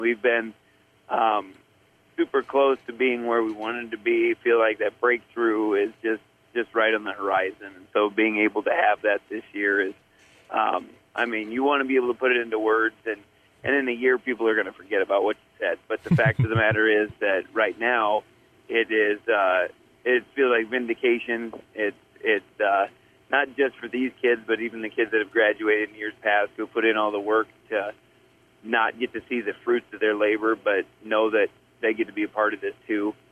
We've been super close to being where we wanted to be. Feel like that breakthrough is just right on the horizon. And so being able to have that this year is, you want to be able to put it into words, and in a year people are going to forget about what you said. But the fact of the matter is that right now it feels like vindication. It's not just for these kids, but even the kids that have graduated in years past who put in all the work to not get to see the fruits of their labor, but know that they get to be a part of this too.